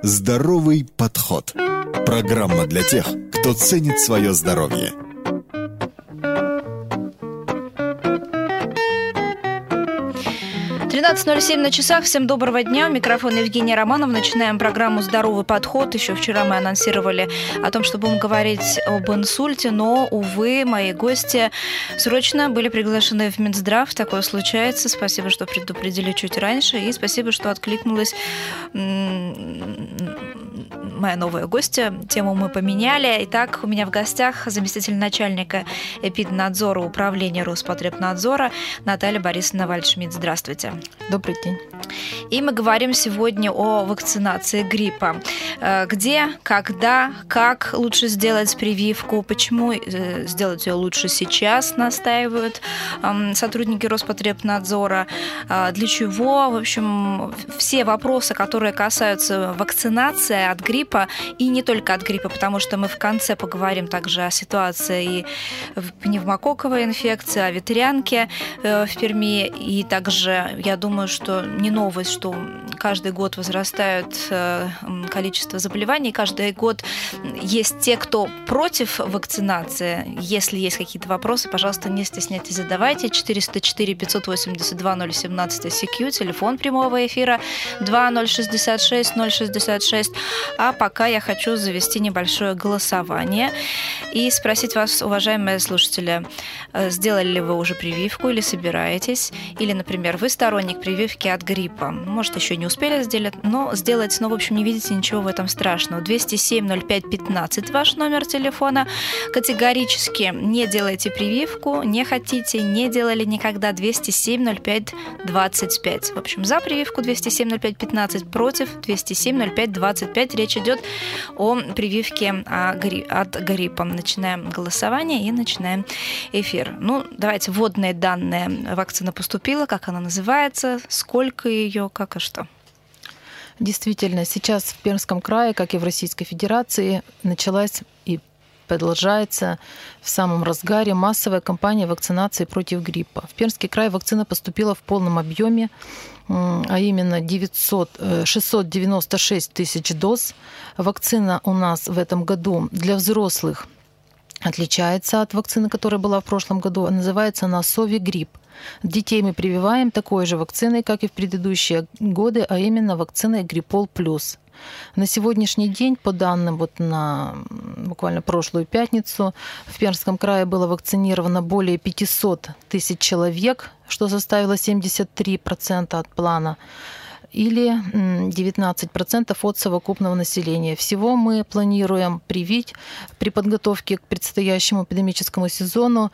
Здоровый подход. Программа для тех, кто ценит свое здоровье. .07 на часах. Всем доброго дня. У микрофона Евгения Романова. Начинаем программу «Здоровый подход». Еще вчера мы анонсировали о том, что будем говорить об инсульте, но, увы, мои гости срочно были приглашены в Минздрав. Такое случается. Спасибо, что предупредили чуть раньше. И спасибо, что откликнулась моя новая гостья. Тему мы поменяли. Итак, у меня в гостях заместитель начальника эпиднадзора управления Роспотребнадзора Наталья Борисовна Вальдшмидт. Здравствуйте. Добрый день. И мы говорим сегодня о вакцинации гриппа. Где, когда, как лучше сделать прививку, почему сделать ее лучше сейчас, настаивают сотрудники Роспотребнадзора, для чего, в общем, все вопросы, которые касаются вакцинации от гриппа, и не только от гриппа, потому что мы в конце поговорим также о ситуации и пневмококковой инфекции, о ветрянке в Перми, и также, я думаю, что не новость, что каждый год возрастает количество заболеваний, каждый год есть те, кто против вакцинации. Если есть какие-то вопросы, пожалуйста, не стесняйтесь, задавайте. 404-582-017 СК, телефон прямого эфира 2066-066. А пока я хочу завести небольшое голосование и спросить вас, уважаемые слушатели, сделали ли вы уже прививку или собираетесь? Или, например, вы сторонник прививки от гриппа? Может, еще не успели сделать, но, в общем, не видите ничего в этом страшного. 207-05-15 ваш номер телефона. Категорически не делайте прививку, не хотите, не делали никогда. 207-05-25. В общем, за прививку 207-05-15, против 207-05-25. Речь идет о прививке от гриппа. Начинаем голосование и начинаем эфир. Давайте вводные данные. Вакцина поступила, как она называется, сколько ее, как и что. Действительно, сейчас в Пермском крае, как и в Российской Федерации, началась и продолжается в самом разгаре массовая кампания вакцинации против гриппа. В Пермский край вакцина поступила в полном объеме, а именно 696 тысяч доз. Вакцина у нас в этом году для взрослых отличается от вакцины, которая была в прошлом году. Называется она Совигрипп. Детей мы прививаем такой же вакциной, как и в предыдущие годы, а именно вакциной Гриппол Плюс. На сегодняшний день, по данным на буквально прошлую пятницу, в Пермском крае было вакцинировано более 500 тысяч человек, что составило 73% от плана, или 19% от совокупного населения. Всего мы планируем привить при подготовке к предстоящему эпидемическому сезону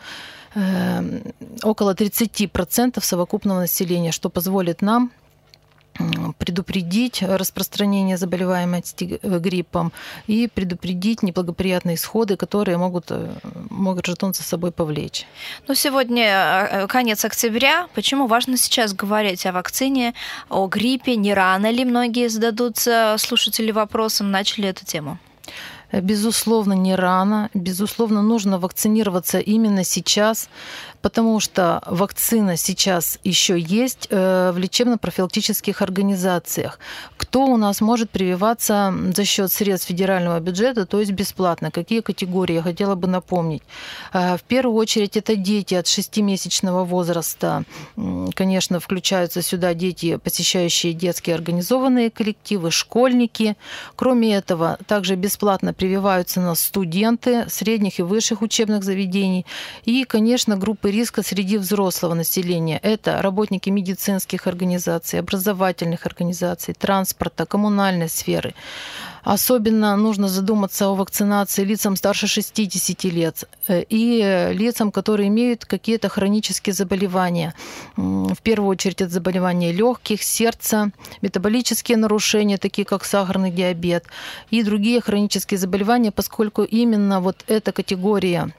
около 30% совокупного населения, что позволит нам предупредить распространение заболеваемости гриппом и предупредить неблагоприятные исходы, которые могут жетон за собой повлечь. Сегодня конец октября. Почему важно сейчас говорить о вакцине, о гриппе? Не рано ли многие зададутся слушатели вопросом, начали эту тему? Безусловно, не рано. Безусловно, нужно вакцинироваться именно сейчас, потому что вакцина сейчас еще есть в лечебно-профилактических организациях. Кто у нас может прививаться за счет средств федерального бюджета, то есть бесплатно? Какие категории? Я хотела бы напомнить. В первую очередь это дети от 6-месячного возраста. Конечно, включаются сюда дети, посещающие детские организованные коллективы, школьники. Кроме этого, также бесплатно прививаются у нас студенты средних и высших учебных заведений. И, конечно, группы риска среди взрослого населения. Это работники медицинских организаций, образовательных организаций, транспорта, коммунальной сферы. Особенно нужно задуматься о вакцинации лицам старше 60 лет и лицам, которые имеют какие-то хронические заболевания. В первую очередь это заболевания легких, сердца, метаболические нарушения, такие как сахарный диабет и другие хронические заболевания, поскольку именно вот эта категория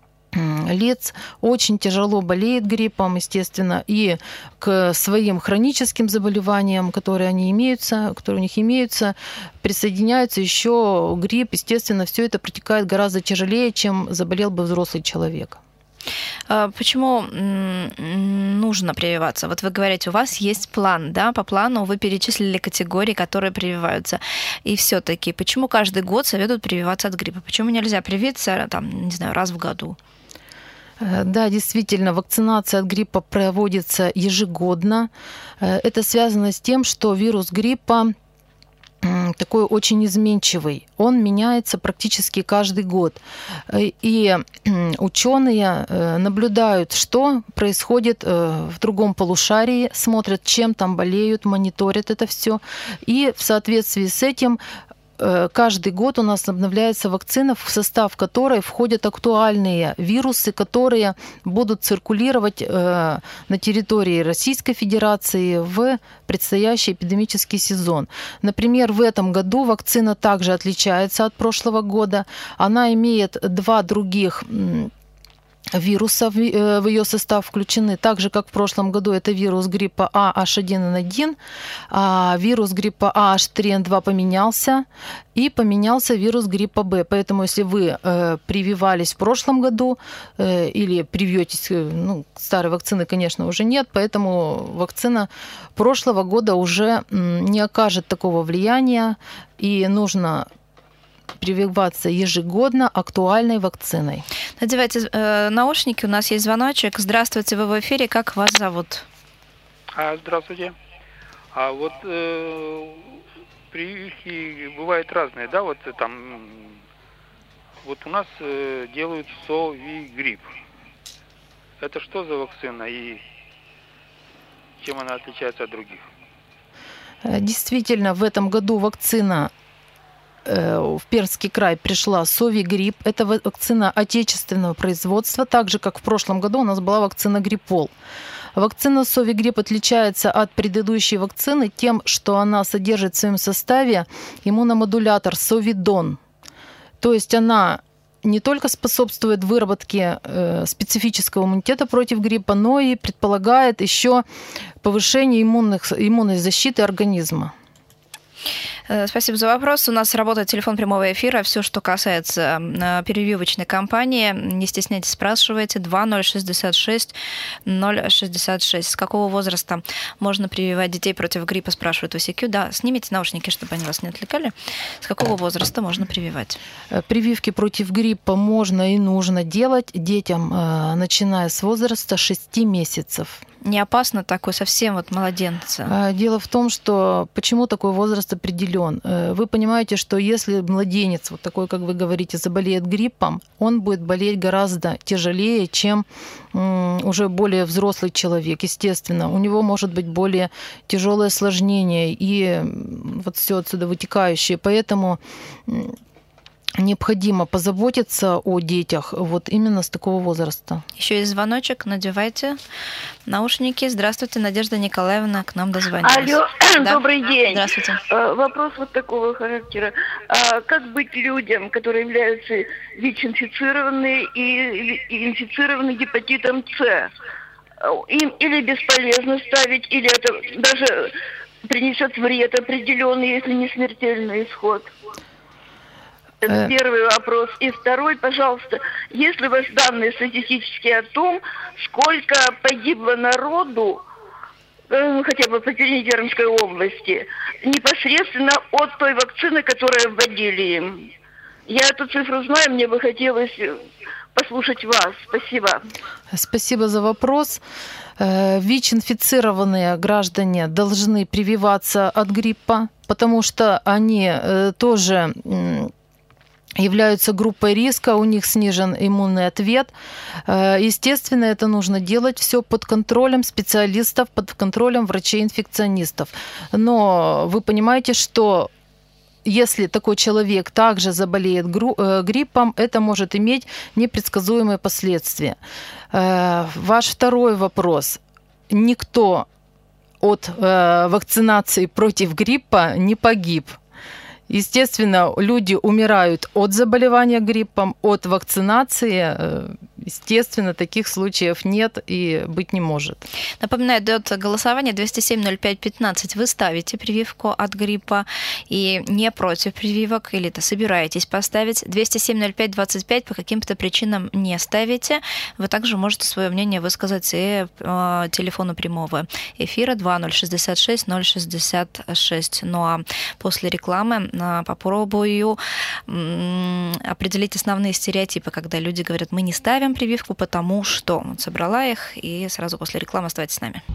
лиц очень тяжело болеет гриппом, естественно, и к своим хроническим заболеваниям, которые у них имеются, присоединяется еще грипп. Естественно, все это протекает гораздо тяжелее, чем заболел бы взрослый человек. Почему нужно прививаться? Вот вы говорите, у вас есть план, да? По плану вы перечислили категории, которые прививаются. И все-таки, почему каждый год советуют прививаться от гриппа? Почему нельзя привиться, там, не знаю, раз в году? Да, действительно, вакцинация от гриппа проводится ежегодно. Это связано с тем, что вирус гриппа такой очень изменчивый. Он меняется практически каждый год. И ученые наблюдают, что происходит в другом полушарии, смотрят, чем там болеют, мониторят это все. И в соответствии с этим каждый год у нас обновляется вакцина, в состав которой входят актуальные вирусы, которые будут циркулировать на территории Российской Федерации в предстоящий эпидемический сезон. Например, в этом году вакцина также отличается от прошлого года. Она имеет два других вируса в ее состав включены, так же, как в прошлом году это вирус гриппа А H1N1, а вирус гриппа А H3N2 поменялся, и поменялся вирус гриппа Б. Поэтому, если вы прививались в прошлом году или привьетесь, старой вакцины, конечно, уже нет, поэтому вакцина прошлого года уже не окажет такого влияния, и нужно прививаться ежегодно актуальной вакциной. Надевайте наушники, у нас есть звоночек. Здравствуйте, вы в эфире, как вас зовут? Здравствуйте. Вот прививки бывают разные, да, вот там, вот у нас делают Совигрипп. Это что за вакцина и чем она отличается от других? Действительно, в этом году вакцина в Пермский край пришла Совигрипп. Это вакцина отечественного производства, так же, как в прошлом году у нас была вакцина Гриппол. Вакцина Совигрипп отличается от предыдущей вакцины тем, что она содержит в своем составе иммуномодулятор Совидон. То есть она не только способствует выработке специфического иммунитета против гриппа, но и предполагает еще повышение иммунной защиты организма. Спасибо за вопрос. У нас работает телефон прямого эфира. Все, что касается прививочной кампании, не стесняйтесь, спрашивайте. 2066 066. С какого возраста можно прививать детей против гриппа, спрашивает ОСИК. Да, снимите наушники, чтобы они вас не отвлекали. С какого возраста можно прививать? Прививки против гриппа можно и нужно делать детям, начиная с возраста 6 месяцев. Не опасно такой совсем вот младенца? Дело в том, что почему такой возраст определен. Вы понимаете, что если младенец, вот такой, как вы говорите, заболеет гриппом, он будет болеть гораздо тяжелее, чем уже более взрослый человек. Естественно, у него может быть более тяжелое осложнение и вот все отсюда вытекающее. Поэтому необходимо позаботиться о детях вот именно с такого возраста. Еще есть звоночек, надевайте наушники. Здравствуйте, Надежда Николаевна к нам дозвонилась. Алло, да? Добрый день. Здравствуйте. Вопрос вот такого характера. Как быть людям, которые являются ВИЧ-инфицированные и инфицированы гепатитом С? Им или бесполезно ставить, или это даже принесет вред определенный, если не смертельный исход? Это первый вопрос. И второй, пожалуйста, есть ли у вас данные статистические о том, сколько погибло народу, хотя бы по Пермской области, непосредственно от той вакцины, которую вводили им? Я эту цифру знаю, мне бы хотелось послушать вас. Спасибо. Спасибо за вопрос. ВИЧ-инфицированные граждане должны прививаться от гриппа, потому что они тоже являются группой риска, у них снижен иммунный ответ. Естественно, это нужно делать все под контролем специалистов, под контролем врачей-инфекционистов. Но вы понимаете, что если такой человек также заболеет гриппом, это может иметь непредсказуемые последствия. Ваш второй вопрос. Никто от вакцинации против гриппа не погиб. Естественно, люди умирают от заболевания гриппом, от вакцинации. естественно, таких случаев нет и быть не может. Напоминаю, идет голосование 207-05-15. Вы ставите прививку от гриппа и не против прививок, или собираетесь поставить. 207-05-25 по каким-то причинам не ставите. Вы также можете свое мнение высказать и по телефону прямого эфира 2066-066. Ну а после рекламы попробую определить основные стереотипы, когда люди говорят, мы не ставим прививку, потому что. Вот собрала их, и сразу после рекламы оставайтесь с нами.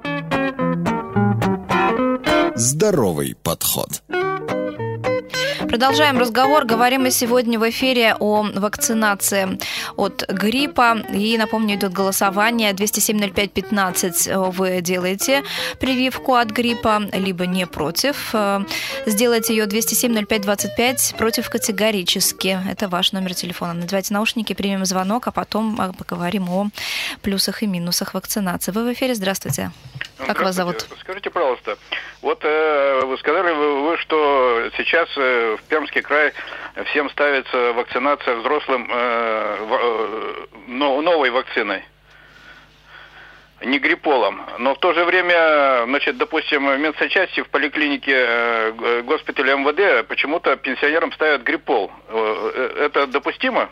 Здоровый подход. Продолжаем разговор. Говорим мы сегодня в эфире о вакцинации от гриппа. И, напомню, идет голосование 207-05-15. Вы делаете прививку от гриппа, либо не против. Сделайте ее 207-05-25, против категорически. Это ваш номер телефона. Надевайте наушники, примем звонок, а потом поговорим о плюсах и минусах вакцинации. Вы в эфире, здравствуйте. Как вас зовут? Скажите, пожалуйста, вот вы сказали, вы, что сейчас в Пермский край всем ставится вакцинация взрослым новой вакциной, не грипполом. Но в то же время, значит, допустим, в медсанчасти, в поликлинике госпиталя МВД почему-то пенсионерам ставят гриппол. Это допустимо?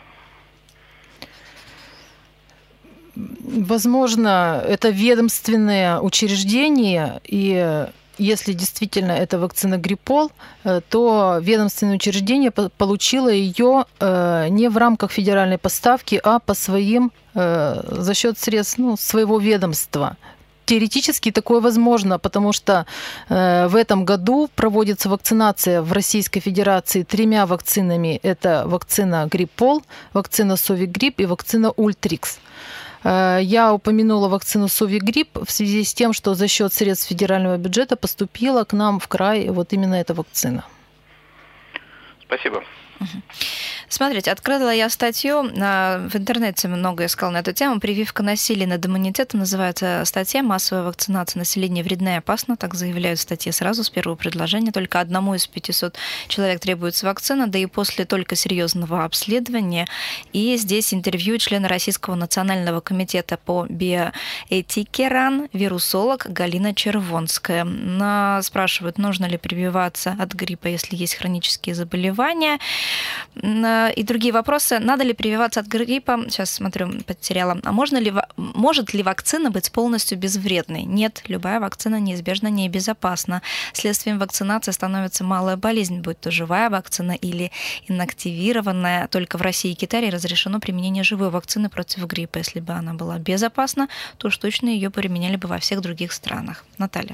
Возможно, это ведомственное учреждение, и если действительно это вакцина гриппол, то ведомственное учреждение получило ее не в рамках федеральной поставки, а по своим, за счет средств своего ведомства. Теоретически такое возможно, потому что в этом году проводится вакцинация в Российской Федерации 3 вакцинами. Это вакцина гриппол, вакцина Совигрипп и вакцина Ультрикс. Я упомянула вакцину Совигрипп в связи с тем, что за счет средств федерального бюджета поступила к нам в край вот именно эта вакцина. Спасибо. Смотрите, открыла я статью, в интернете много искала на эту тему. «Прививка насилия над иммунитетом» называется статья. «Массовая вакцинация населения вредна и опасна». Так заявляют в статье сразу с первого предложения. Только 1 из 500 человек требуется вакцина, да и после только серьезного обследования. И здесь интервью члена Российского национального комитета по биоэтике РАН, вирусолог Галина Червонская. Спрашивают, нужно ли прививаться от гриппа, если есть хронические заболевания. И другие вопросы. Надо ли прививаться от гриппа? Сейчас смотрю, потеряла. А может ли вакцина быть полностью безвредной? Нет, любая вакцина неизбежно небезопасна. Следствием вакцинации становится малая болезнь, будь то живая вакцина или инактивированная. Только в России и Китае разрешено применение живой вакцины против гриппа. Если бы она была безопасна, то уж точно ее применяли бы во всех других странах. Наталья.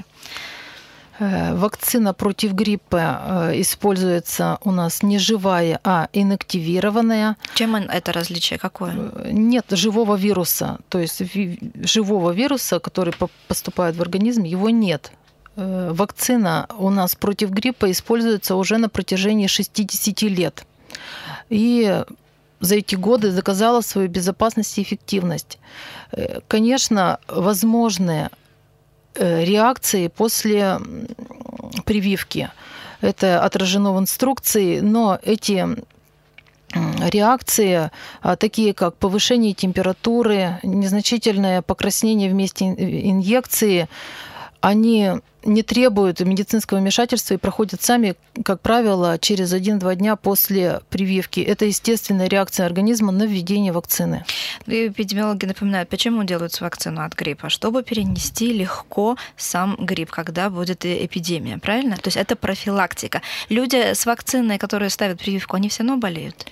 Вакцина против гриппа используется у нас не живая, а инактивированная. Чем это различие? Какое? Нет живого вируса. То есть живого вируса, который поступает в организм, его нет. Вакцина у нас против гриппа используется уже на протяжении 60 лет. И за эти годы доказала свою безопасность и эффективность. Конечно, возможны реакции после прививки. Это отражено в инструкции, но эти реакции, такие как повышение температуры, незначительное покраснение в месте инъекции, они не требуют медицинского вмешательства и проходят сами, как правило, через 1-2 дня после прививки. Это естественная реакция организма на введение вакцины. Эпидемиологи напоминают, почему делают вакцину от гриппа? Чтобы перенести легко сам грипп, когда будет эпидемия, правильно? То есть это профилактика. Люди с вакциной, которые ставят прививку, они все равно болеют?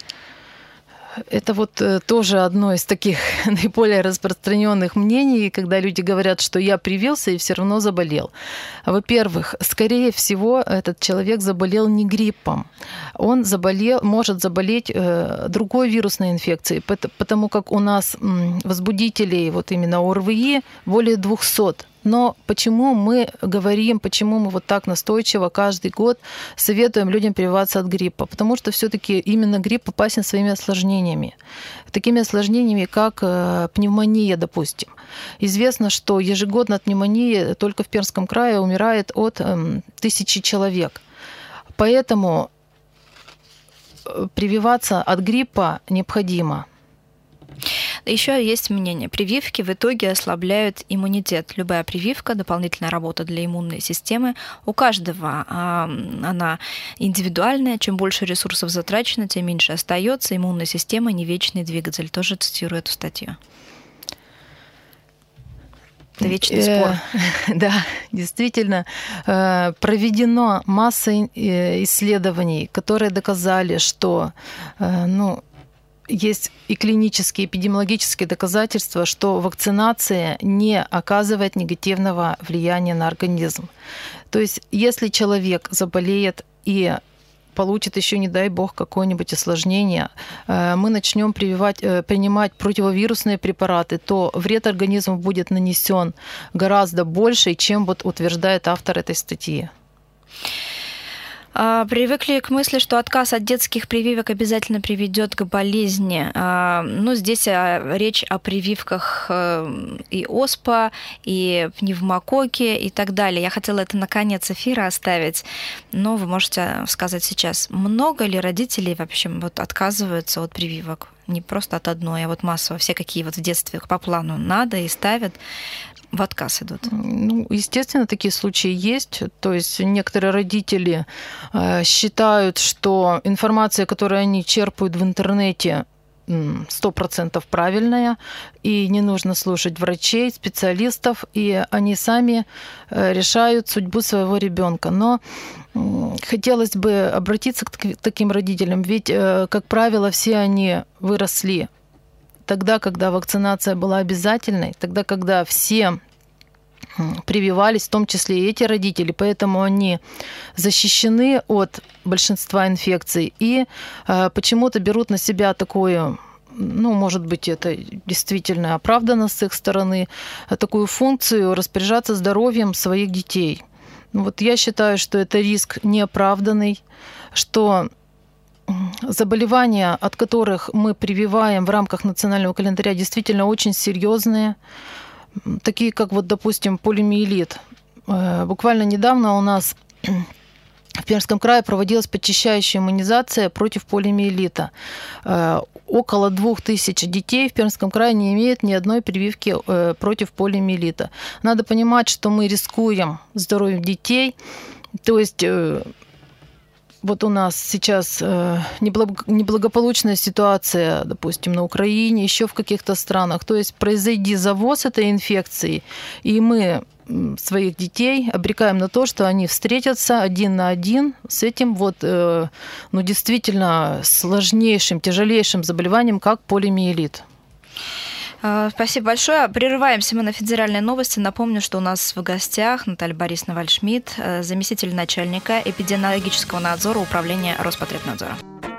Это вот тоже одно из таких наиболее распространенных мнений, когда люди говорят, что я привился и все равно заболел. Во-первых, скорее всего, этот человек заболел не гриппом. Он может заболеть другой вирусной инфекцией, потому как у нас возбудителей вот именно ОРВИ более 200. Но почему мы говорим, почему мы вот так настойчиво каждый год советуем людям прививаться от гриппа? Потому что все-таки именно грипп опасен своими осложнениями. Такими осложнениями, как пневмония, допустим. Известно, что ежегодно от пневмонии только в Пермском крае умирает от 1000 человек. Поэтому прививаться от гриппа необходимо. Еще есть мнение, прививки в итоге ослабляют иммунитет. Любая прививка, дополнительная работа для иммунной системы, у каждого она индивидуальная. Чем больше ресурсов затрачено, тем меньше остается. Иммунная система не вечный двигатель. Тоже цитирую эту статью. Это вечный спор. Да, действительно, проведено масса исследований, которые доказали, что есть и клинические, эпидемиологические доказательства, что вакцинация не оказывает негативного влияния на организм. То есть, если человек заболеет и получит еще, не дай бог, какое-нибудь осложнение, мы начнем принимать противовирусные препараты, то вред организму будет нанесен гораздо больше, чем вот утверждает автор этой статьи. Привыкли к мысли, что отказ от детских прививок обязательно приведет к болезни. Здесь речь о прививках и оспа, и пневмококки, и так далее. Я хотела это на конец эфира оставить, но вы можете сказать сейчас, много ли родителей вообще отказываются от прививок? Не просто от одной, а массово. Все, какие в детстве по плану надо и ставят, в отказ идут? Естественно, такие случаи есть. То есть некоторые родители считают, что информация, которую они черпают в интернете, 100% правильная, и не нужно слушать врачей, специалистов, и они сами решают судьбу своего ребенка. Но хотелось бы обратиться к таким родителям, ведь, как правило, все они выросли тогда, когда вакцинация была обязательной, тогда, когда все прививались, в том числе и эти родители, поэтому они защищены от большинства инфекций и почему-то берут на себя такое, может быть, это действительно оправдано с их стороны, такую функцию распоряжаться здоровьем своих детей. Я считаю, что это риск неоправданный, что заболевания, от которых мы прививаем в рамках национального календаря, действительно очень серьезные, такие как, допустим, полиомиелит. Буквально недавно у нас в Пермском крае проводилась подчищающая иммунизация против полиомиелита. Около 2000 детей в Пермском крае не имеют ни одной прививки против полиомиелита. Надо понимать, что мы рискуем здоровьем детей, то есть у нас сейчас неблагополучная ситуация, допустим, на Украине, еще в каких-то странах. То есть произойди завоз этой инфекции, и мы своих детей обрекаем на то, что они встретятся один на один с этим действительно сложнейшим, тяжелейшим заболеванием, как полиомиелит. Спасибо большое. Прерываемся мы на федеральные новости. Напомню, что у нас в гостях Наталья Борисовна Вальдшмидт, заместитель начальника эпидемиологического надзора Управления Роспотребнадзора.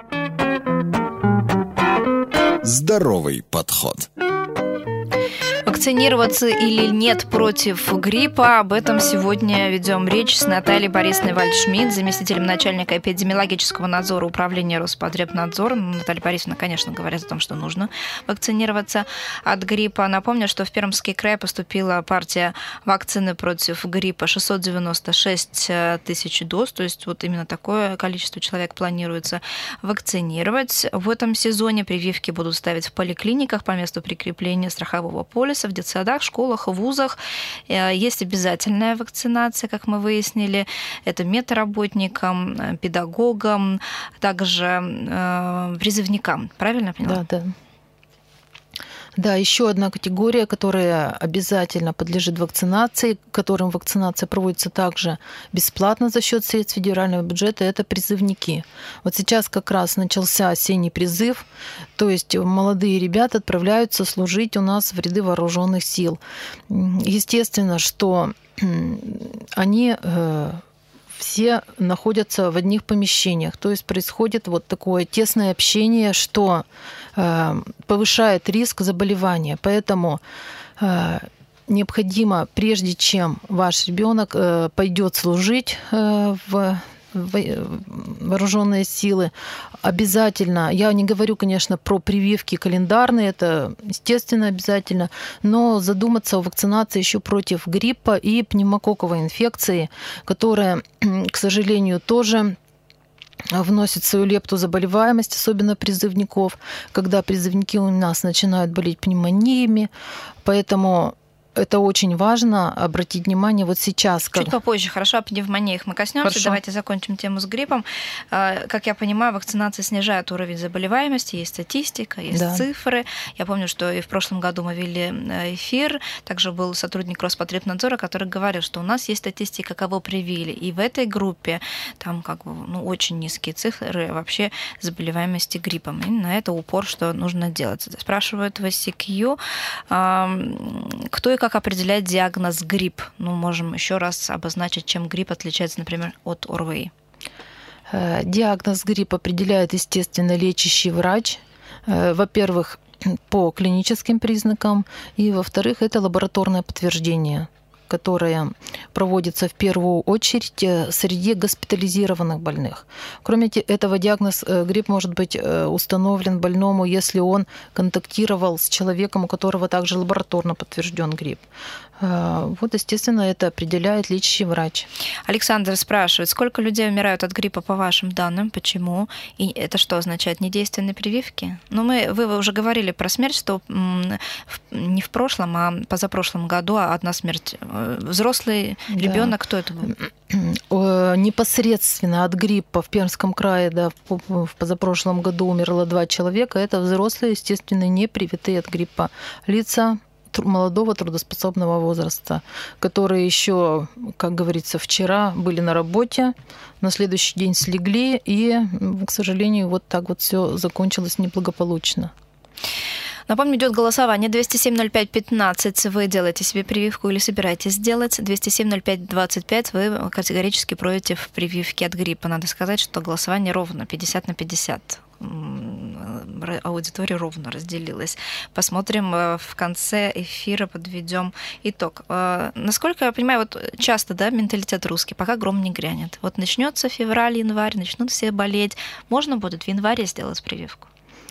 Здоровый подход. Вакцинироваться или нет против гриппа, об этом сегодня ведем речь с Натальей Борисовной Вальдшмидт, заместителем начальника эпидемиологического надзора Управления Роспотребнадзора. Наталья Борисовна, конечно, говорит о том, что нужно вакцинироваться от гриппа. Напомню, что в Пермский край поступила партия вакцины против гриппа 696 тысяч доз, то есть именно такое количество человек планируется вакцинировать. В этом сезоне прививки будут ставить в поликлиниках по месту прикрепления страхового полиса, в детсадах, школах, вузах. Есть обязательная вакцинация, как мы выяснили. Это медработникам, педагогам, также призывникам. Правильно я поняла? Да. Да, еще одна категория, которая обязательно подлежит вакцинации, которым вакцинация проводится также бесплатно за счет средств федерального бюджета, это призывники. Сейчас как раз начался осенний призыв, то есть молодые ребята отправляются служить у нас в ряды вооруженных сил. Естественно, что они все находятся в одних помещениях. То есть происходит такое тесное общение, что повышает риск заболевания. Поэтому необходимо, прежде чем ваш ребенок пойдет служить в вооруженные силы, обязательно, я не говорю, конечно, про прививки календарные, это, естественно, обязательно, но задуматься о вакцинации еще против гриппа и пневмококковой инфекции, которая, к сожалению, тоже вносит свою лепту заболеваемость, особенно призывников, когда призывники у нас начинают болеть пневмониями. Поэтому это очень важно обратить внимание вот сейчас. Чуть попозже, хорошо, о пневмониях мы коснемся. Хорошо. Давайте закончим тему с гриппом. Как я понимаю, вакцинация снижает уровень заболеваемости, есть статистика, есть цифры. Я помню, что и в прошлом году мы вели эфир, также был сотрудник Роспотребнадзора, который говорил, что у нас есть статистика, кого привили, и в этой группе там очень низкие цифры вообще заболеваемости гриппом. И на это упор, что нужно делать. Спрашивают в ICQ, кто и как определяет диагноз грипп? Можем еще раз обозначить, чем грипп отличается, например, от ОРВИ. Диагноз грипп определяет, естественно, лечащий врач. Во-первых, по клиническим признакам, и, во-вторых, это лабораторное подтверждение, которое проводится в первую очередь среди госпитализированных больных. Кроме этого, диагноз грипп может быть установлен больному, если он контактировал с человеком, у которого также лабораторно подтвержден грипп. Вот, естественно, это определяет лечащий врач. Александр спрашивает, сколько людей умирают от гриппа по вашим данным, почему? И это что означает, недейственные прививки? Вы уже говорили про смерть, что не в прошлом, а позапрошлом году одна смерть. Взрослый ребенок, кто это был? Непосредственно от гриппа в Пермском крае в позапрошлом году умерло 2 человека. Это взрослые, естественно, не привитые от гриппа лица молодого трудоспособного возраста, которые еще, как говорится, вчера были на работе, на следующий день слегли, и, к сожалению, вот так вот все закончилось неблагополучно. Напомню, идет голосование 207-05-15. Вы делаете себе прививку или собираетесь сделать. 207-05-25. Вы категорически против прививки от гриппа. Надо сказать, что голосование ровно 50/50. Аудитория ровно разделилась. Посмотрим в конце эфира, подведем итог. Насколько я понимаю, вот часто, менталитет русский, пока гром не грянет. Вот начнется февраль, январь, начнут все болеть. Можно будет в январе сделать прививку?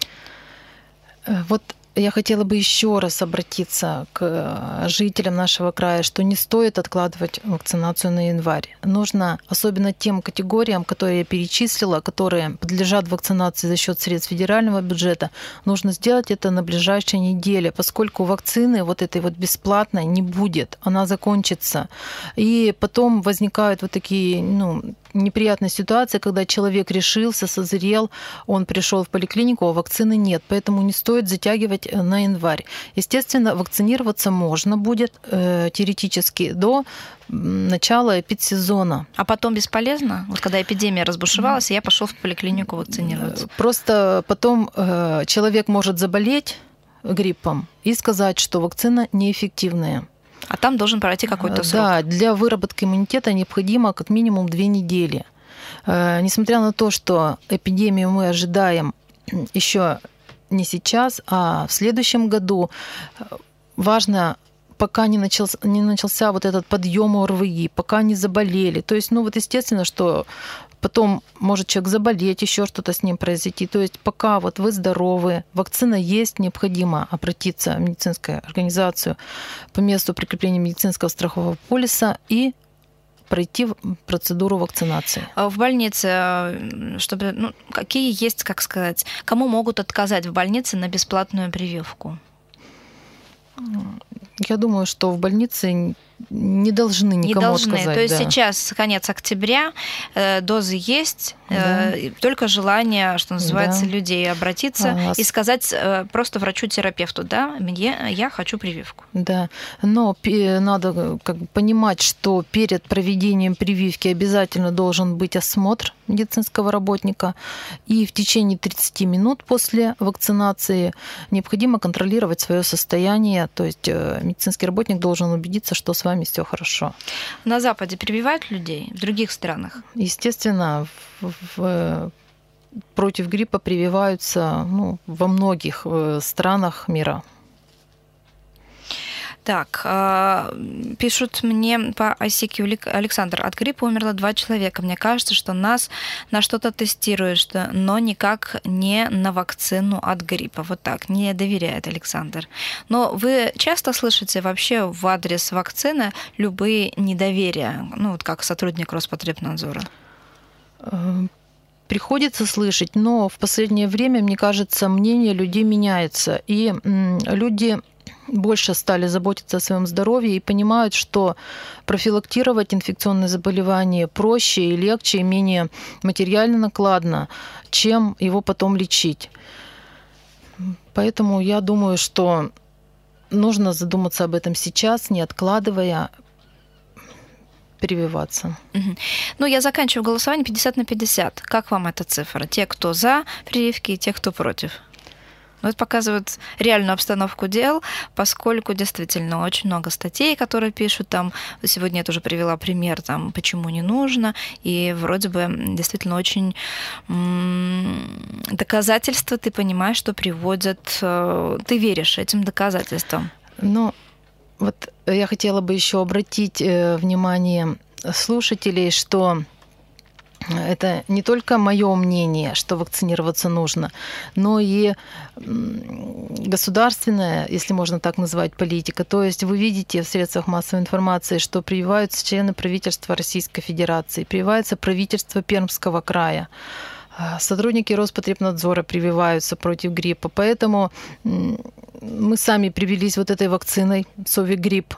Вот я хотела бы еще раз обратиться к жителям нашего края, что не стоит откладывать вакцинацию на январь. Нужно, особенно тем категориям, которые я перечислила, которые подлежат вакцинации за счет средств федерального бюджета, нужно сделать это на ближайшей неделе, поскольку вакцины вот этой вот бесплатной не будет, она закончится. И потом возникают вот такие, неприятная ситуация, когда человек решился, созрел, он пришел в поликлинику, а вакцины нет. Поэтому не стоит затягивать на январь. Естественно, вакцинироваться можно будет теоретически до начала эпидсезона. А потом бесполезно? Вот когда эпидемия разбушевалась, я пошел в поликлинику вакцинироваться. Просто потом человек может заболеть гриппом и сказать, что вакцина неэффективная. А там должен пройти какой-то срок. Да, для выработки иммунитета необходимо как минимум 2 недели. Несмотря на то, что эпидемию мы ожидаем еще не сейчас, а в следующем году, важно, пока не начался вот этот подъем ОРВИ, пока не заболели. То есть, естественно, что потом может человек заболеть, еще что-то с ним произойти. То есть пока вот вы здоровы, вакцина есть, необходимо обратиться в медицинскую организацию по месту прикрепления медицинского страхового полиса и пройти процедуру вакцинации. В больнице, чтобы, какие есть, кому могут отказать в больнице на бесплатную прививку? Я думаю, что в больнице не должны никому отказать. То есть сейчас конец октября, дозы есть, только желание, что называется, людей обратиться и сказать просто врачу-терапевту, я хочу прививку. Да, но надо понимать, что перед проведением прививки обязательно должен быть осмотр медицинского работника, и в течение 30 минут после вакцинации необходимо контролировать свое состояние, то есть медицинский работник должен убедиться, что с вами все хорошо. На Западе прививают людей, в других странах? Естественно, против гриппа прививаются во многих странах мира. Так, пишут мне по ICQ: Александр, от гриппа умерло 2 человека. Мне кажется, что нас на что-то тестируют, но никак не на вакцину от гриппа. Вот так, не доверяет Александр. Но вы часто слышите вообще в адрес вакцины любые недоверия, как сотрудник Роспотребнадзора? приходится слышать, но в последнее время, мне кажется, мнение людей меняется. И люди больше стали заботиться о своем здоровье и понимают, что профилактировать инфекционные заболевания проще и легче, и менее материально накладно, чем его потом лечить. Поэтому я думаю, что нужно задуматься об этом сейчас, не откладывая, прививаться. Ну, я заканчиваю голосование 50/50. Как вам эта цифра? Те, кто за прививки, и те, кто против? Это показывает реальную обстановку дел, поскольку действительно очень много статей, которые пишут там. Сегодня я тоже привела пример, там, почему не нужно. И вроде бы действительно очень доказательства, ты понимаешь, что приводят... Ты веришь этим доказательствам? Ну, вот я хотела бы еще обратить внимание слушателей, что это не только мое мнение, что вакцинироваться нужно, но и государственная, если можно так назвать, политика. То есть вы видите в средствах массовой информации, что прививаются члены правительства Российской Федерации, прививается правительство Пермского края. Сотрудники Роспотребнадзора прививаются против гриппа. Поэтому мы сами привились вот этой вакциной Совигрипп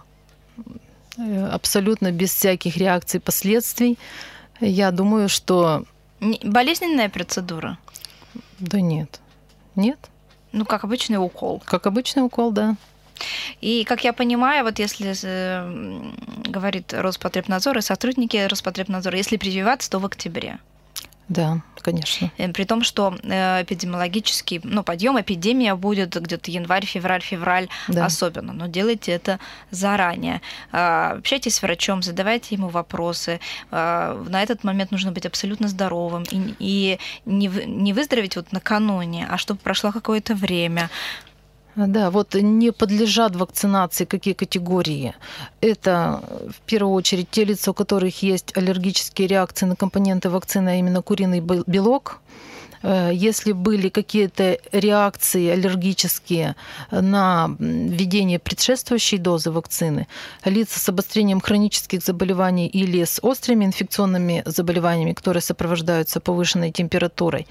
абсолютно без всяких реакций, последствий. Я думаю, что... Болезненная процедура? Да нет. Нет. Ну, как обычный укол. Как обычный укол, да. И, как я понимаю, вот если говорит Роспотребнадзор и сотрудники Роспотребнадзора, если прививаться, то в октябре. Да, конечно. При том, что эпидемиологический, подъем, эпидемия будет где-то январь, февраль да. Особенно. Но делайте это заранее. Общайтесь с врачом, задавайте ему вопросы. На этот момент нужно быть абсолютно здоровым. И не выздороветь вот накануне, а чтобы прошло какое-то время. Да, вот не подлежат вакцинации какие категории. Это в первую очередь те лица, у которых есть аллергические реакции на компоненты вакцины, а именно куриный белок. Если были какие-то реакции аллергические на введение предшествующей дозы вакцины, лица с обострением хронических заболеваний или с острыми инфекционными заболеваниями, которые сопровождаются повышенной температурой,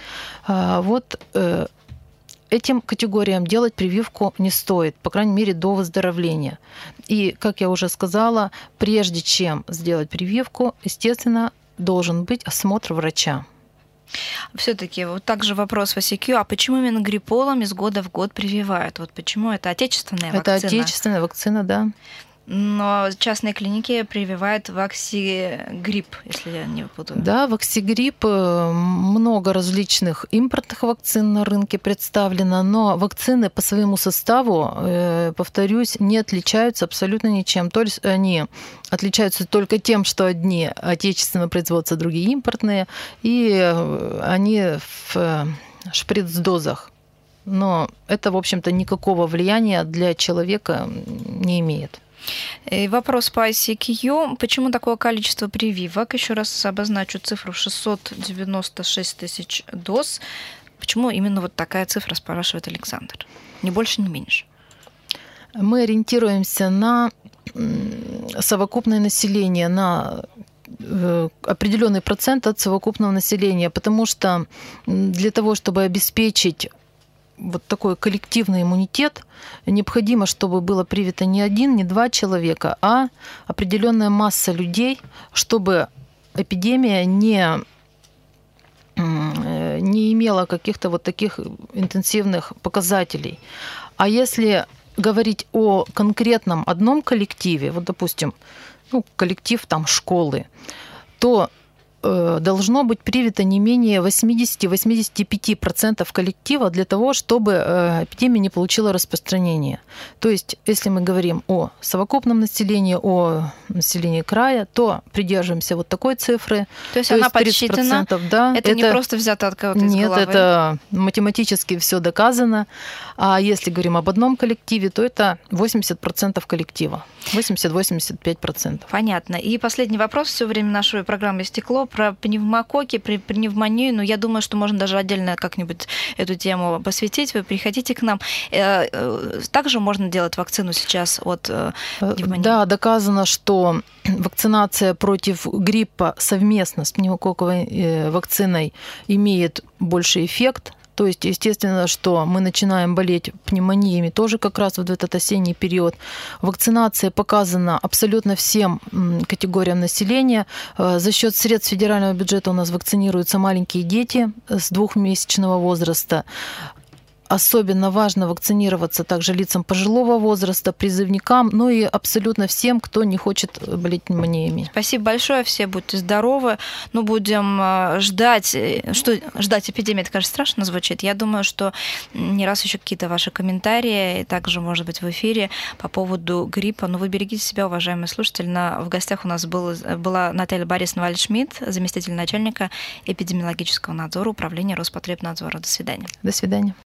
этим категориям делать прививку не стоит, по крайней мере, до выздоровления. И, как я уже сказала, прежде чем сделать прививку, естественно, должен быть осмотр врача. Все-таки вот также вопрос в ICQ, а почему именно грипполом из года в год прививают? Вот почему это отечественная вакцина? Это отечественная вакцина, да. Но частные клиники прививают ваксигрипп, если я не путаю. Да, ваксигрипп, много различных импортных вакцин на рынке представлено, но вакцины по своему составу, повторюсь, не отличаются абсолютно ничем. То есть они отличаются только тем, что одни отечественного производства, другие импортные, и они в шприц-дозах. Но это, в общем-то, никакого влияния для человека не имеет. И вопрос по ICQ. Почему такое количество прививок? Еще раз обозначу цифру 696 тысяч доз. Почему именно вот такая цифра, спрашивает Александр? Ни больше, ни меньше. Мы ориентируемся на совокупное население, на определенный процент от совокупного населения, потому что для того, чтобы обеспечить вот такой коллективный иммунитет, необходимо, чтобы было привито не один, не два человека, а определенная масса людей, чтобы эпидемия не имела каких-то вот таких интенсивных показателей. А если говорить о конкретном одном коллективе, вот, допустим, коллектив там школы, то должно быть привито не менее 80-85% коллектива для того, чтобы эпидемия не получила распространения. То есть, если мы говорим о совокупном населении, о населении края, то придерживаемся вот такой цифры. То есть она подсчитана? Да, это не просто взято от кого-то из головы? Нет, это математически все доказано. А если говорим об одном коллективе, то это 80% коллектива. 80-85%. Понятно. И последний вопрос. Все время нашей программы истекло. про пневмококки, пневмонию, но я думаю, что можно даже отдельно как-нибудь эту тему посвятить. Вы приходите к нам. Также можно делать вакцину сейчас от пневмонии? Да, доказано, что вакцинация против гриппа совместно с пневмококковой вакциной имеет больший эффект. То есть, естественно, что мы начинаем болеть пневмониями тоже как раз вот в этот осенний период. Вакцинация показана абсолютно всем категориям населения. За счет средств федерального бюджета у нас вакцинируются маленькие дети с 2-месячного возраста. Особенно важно вакцинироваться также лицам пожилого возраста, призывникам, ну и абсолютно всем, кто не хочет болеть пневмониями. Спасибо большое, все будьте здоровы. Ну, будем ждать. Что ждать эпидемии, это, конечно, страшно звучит. Я думаю, что не раз еще какие-то ваши комментарии, также, может быть, в эфире по поводу гриппа. Но вы берегите себя, уважаемые слушатели. В гостях у нас была Наталья Борисовна Вальдшмидт, заместитель начальника эпидемиологического надзора Управления Роспотребнадзора. До свидания. До свидания.